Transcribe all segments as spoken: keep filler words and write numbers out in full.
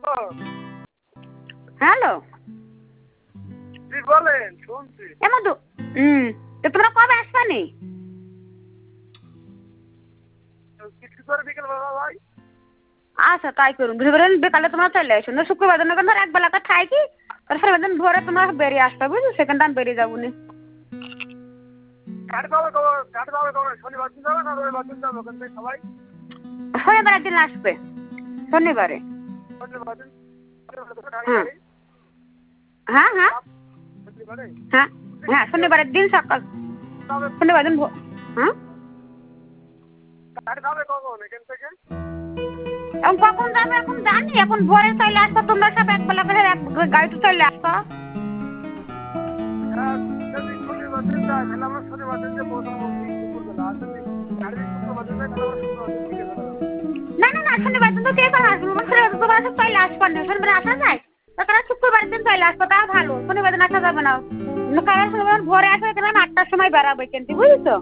hello বলেন শুনছি এ মধু হুম তো তোমরা কবে আসবা নি কিছু করে বিকেল বেলা ভাই আচ্ছা তাই করুন বৃহস্পতিবার বিকালে তোমরা চলে আসো না শুক্রবার দিন ধর এক বেলা খাই কি তারপরে দিন ভোরে তোমরা বেরিয়ে আসবে বুঝছো সেখান আমি বেরিয়ে যাবো নি কাট পাবে কবে কাট পাবে কবে শনিবার দিন যাবে না রবিবার দিন যাবে ওখান থেকে সবাই শনিবার দিন আসবে শনিবারে শনিবার দিন হ্যাঁ হ্যাঁ হ্যাঁ হ্যাঁ শনিবারের দিন সকাল শনিবার দিন হ্যাঁ কাট পাবে কখন এখান থেকে এখন কখন যাবে এখন জানি এখন ভোরে চলে আসবো তোমরা সব এক বেলা করে এক গাড়িতে চলে আসবো যদি শনিবার দিন যায় তাহলে আমরা শনিবার দিন যে পৌঁছাবো দুপুরবেলা আর যদি গাড়ি শুক্রবার দিন যায় তাহলে আমরা শুক্রবার দিন বিকেল বেলা না না না শনিবার দিন তো কে করে আসবো শনিবার তোমরা সব চলে আসবো না শনিবার আসা যায় তারা শুক্রবার দিন চলে আসবো তা ভালো শনিবার দিন আসা যাবে না কারণ শনিবার ভোরে আসবে এখানে আমি আটটার সময় বেড়াবো কিন্তু বুঝছো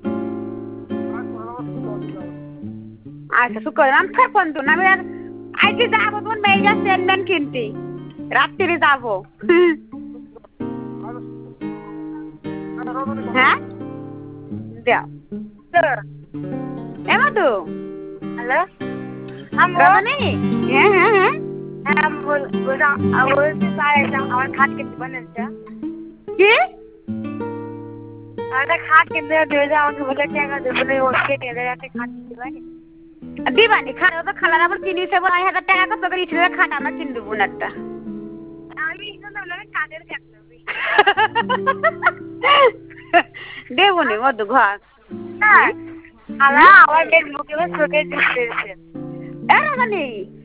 আচ্ছা শুক্রবার আমি ফের ফোন দিন আমি আর আজকে যাবো তোমার মেয়েরা চেনবেন কিনতে রাত্রি যাবো হ্যাঁ দেও এ মধু হ্যালো রমণী হ্যাঁ হ্যাঁ হ্যাঁ হ্যাঁ বললাম বলছি আমার খাট কিনতে পারেন কি একটা খাট কিনতে দেবে আমাকে বলে টাকা দেবে ও কেটে দেবে একটা খাট কিনতে পারি দিবানি খাটা তো খালার আবার কিনেছে বলে হাজার টাকা কত করে ইচ্ছে খাট আমরা কিনে দেবো না একটা আমি কাদের দেখতে দেবো নি মধু ঘর না খালা আমার মুখে চোখে দিচ্ছে এ রমণী